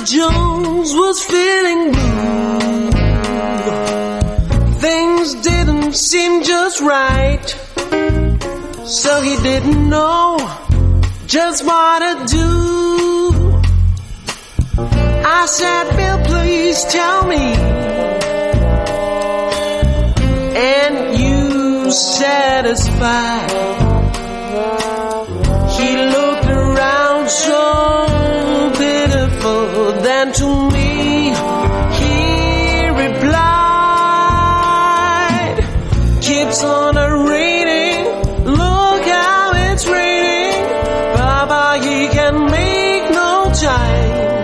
Jones was feeling blue. Things didn't seem just right, so he didn't know just what to do. I said, Bill, please tell me. And you satisfied. He looked around so pitiful, then to me he replied, keeps on a raining, look how it's raining, Baba, he can make no time.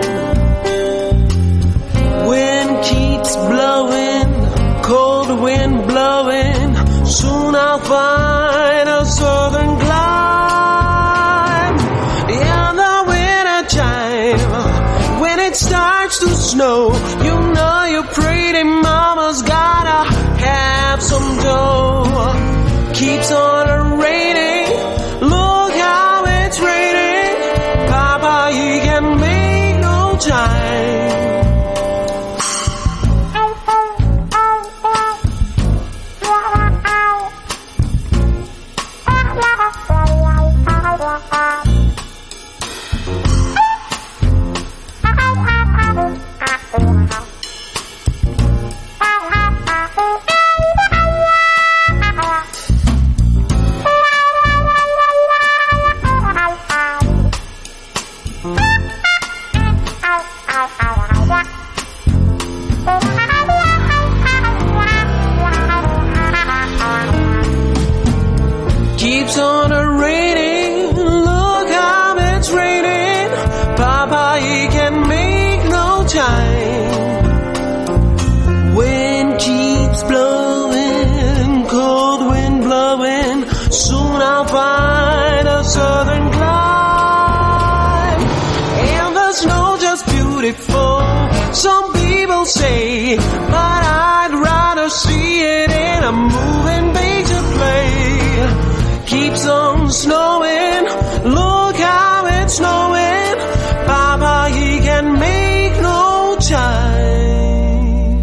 Wind keeps blowing, cold wind blowing, soon I'll find a southern climb. In the winter time, when it starts to snow, you know your pretty mama's gotta have some dough. Keeps on raining, look how it's raining, Papa, he can make no time. Keeps on raining, look how it's raining, Papa, he can make no time. Wind keeps blowing, cold wind blowing, soon I'll find a southern climb. And the snow just beautiful, some people say, but I'd rather see it in a moving picture play. Keeps on snowing, look how it's snowing, Papa, he can make no time.